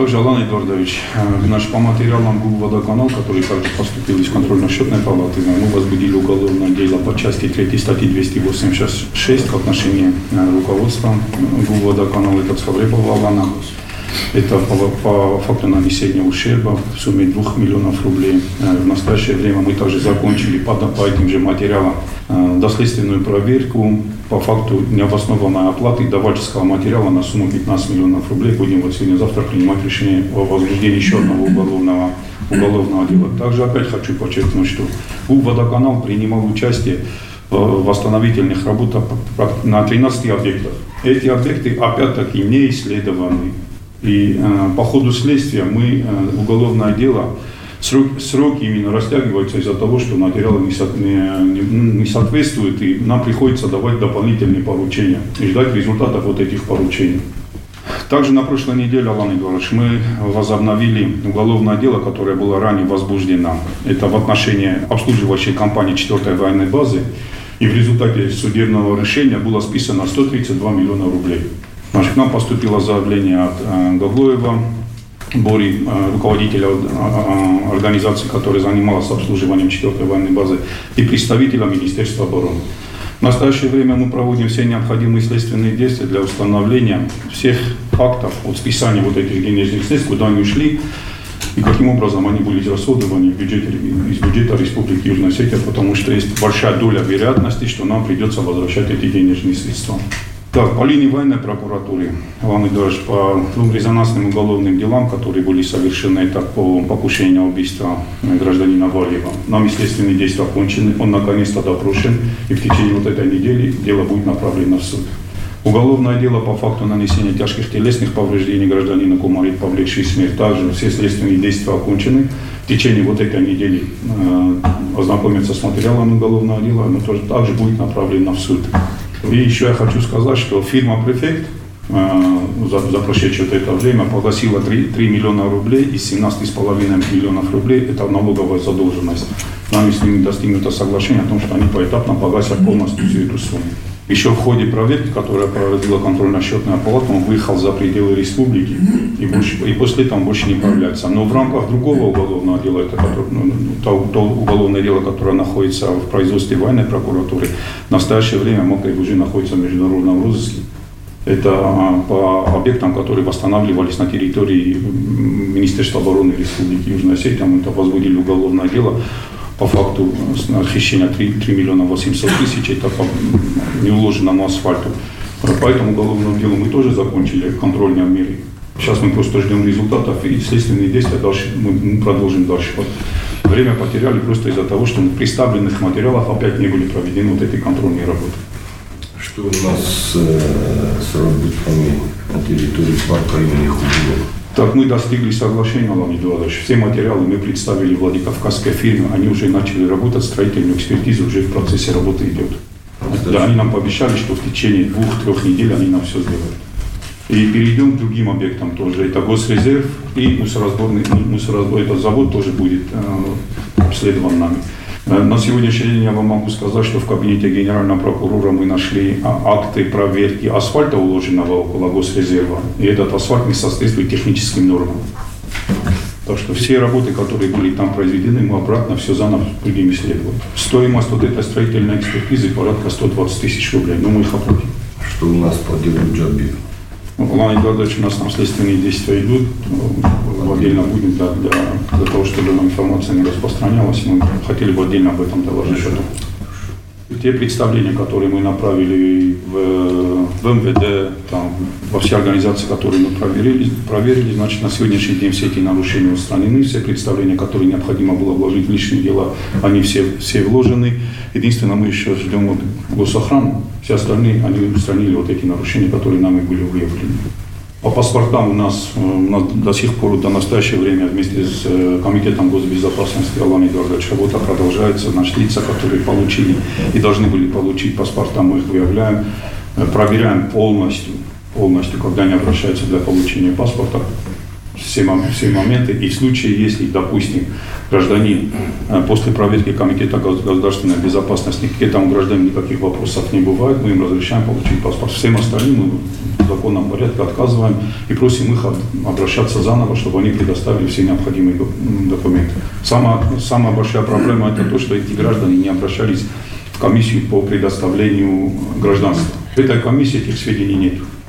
Также, Алан Эдуардович, по материалам ГУП «Водоканал», который также поступил из контрольно-счетной палаты, мы возбудили уголовное дело по части 3 статьи 286 в отношении руководства ГУП «Водоканал» это Цхаврепова Алана. Это по факту нанесения ущерба в сумме 2 миллионов рублей. В настоящее время мы также закончили по этим же материалам доследственную проверку по факту необоснованной оплаты давательского материала на сумму 15 миллионов рублей. Будем сегодня-завтра принимать решение о возбуждении еще одного уголовного дела. Также опять хочу подчеркнуть, что ГУП «Водоканал» принимал участие в восстановительных работах на 13 объектах. Эти объекты опять-таки не исследованы. И по ходу следствия уголовное дело, сроки именно растягиваются из-за того, что материалы не соответствуют, и нам приходится давать дополнительные поручения и ждать результатов вот этих поручений. Также на прошлой неделе, Алан Эдуардович, мы возобновили уголовное дело, которое было ранее возбуждено. Это в отношении обслуживающей компании 4-й военной базы. И в результате судебного решения было списано 132 миллиона рублей. К нам поступило заявление от Гаглоева Бори, руководителя организации, которая занималась обслуживанием 4-й военной базы, и представителя Министерства обороны. В настоящее время мы проводим все необходимые следственные действия для установления всех фактов от списания вот этих денежных средств, куда они ушли, и каким образом они были расходованы из бюджета Республики Южная Осетия, потому что есть большая доля вероятности, что нам придется возвращать эти денежные средства. Так, по линии военной прокуратуры, Алан Эдуардович, по 2 резонансным уголовным делам, которые были совершены, это по покушению на убийство гражданина Валиева. Нами следственные действия окончены, он наконец-то допрошен, и в течение вот этой недели дело будет направлено в суд. Уголовное дело по факту нанесения тяжких телесных повреждений гражданина Кумарит, повлекший смерть. Также все следственные действия окончены. В течение вот этой недели ознакомиться с материалом уголовного дела, но тоже также будет направлено в суд. И еще я хочу сказать, что фирма «Префект» за прошедшее это время погасила 3 миллиона рублей из 17,5 миллионов рублей. Это налоговая задолженность. Нами с ними достигнуто соглашение о том, что они поэтапно погасят полностью всю эту сумму. Еще в ходе проверки, которая проводила контрольно-счетная палата, он выехал за пределы республики и после этого больше не появляется. Но в рамках другого уголовного дела, это то уголовное дело, которое находится в производстве военной прокуратуры, в настоящее время Мокрый уже находится в международном розыске. Это по объектам, которые восстанавливались на территории Министерства обороны Республики Южная Осетия. Мы возбудили уголовное дело по факту хищения 3 миллиона 800 тысяч, это по неуложенному асфальту. По этому уголовному делу мы тоже закончили контрольные меры. Сейчас мы просто ждем результатов, и следственные действия дальше, мы продолжим дальше. Время потеряли просто из-за того, что в представленных материалах опять не были проведены вот эти контрольные работы. Что у нас с работами на территории парка имени Хубилова? Так, мы достигли соглашения, Алан Эдуардович. Все материалы мы представили Владикавказской фирме. Они уже начали работать, строительную экспертизу уже в процессе работы идет. Да, они нам пообещали, что в течение 2-3 недель они нам все сделают. И перейдем к другим объектам тоже. Это Госрезерв и мусоросборный этот завод тоже будет обследован нами. На сегодняшний день я вам могу сказать, что в кабинете генерального прокурора мы нашли акты проверки асфальта, уложенного около Госрезерва, и этот асфальт не соответствует техническим нормам. Так что все работы, которые были там произведены, мы обратно все заново будем исследовать. Стоимость вот этой строительной экспертизы порядка 120 тысяч рублей, но мы их оплатим. Что у нас по делу Джаби? Алан Эдуардович, у нас там следственные действия идут. Отдельно будем для того, чтобы информация не распространялась, мы хотели бы отдельно об этом доложить. Те представления, которые мы направили в МВД, там, во все организации, которые мы проверили, значит, на сегодняшний день все эти нарушения устранены, все представления, которые необходимо было вложить в личные дела, они все вложены. Единственное, мы еще ждем вот госохрану, все остальные, они устранили вот эти нарушения, которые нами были выявлены. По паспортам у нас до сих пор, до настоящего времени, вместе с Комитетом госбезопасности Алан Эдуардович работа продолжается. Значит, лица, которые получили и должны были получить паспорта, мы их выявляем, проверяем полностью, когда они обращаются для получения паспорта. все моменты. И в случае, если, допустим, гражданин после проверки Комитета государственной безопасности, к этому гражданину никаких вопросов не бывает, мы им разрешаем получить паспорт. Всем остальным мы в законном порядке отказываем и просим их обращаться заново, чтобы они предоставили все необходимые документы. Самая большая проблема – это то, что эти граждане не обращались в комиссию по предоставлению гражданства. В этой комиссии этих сведений нет.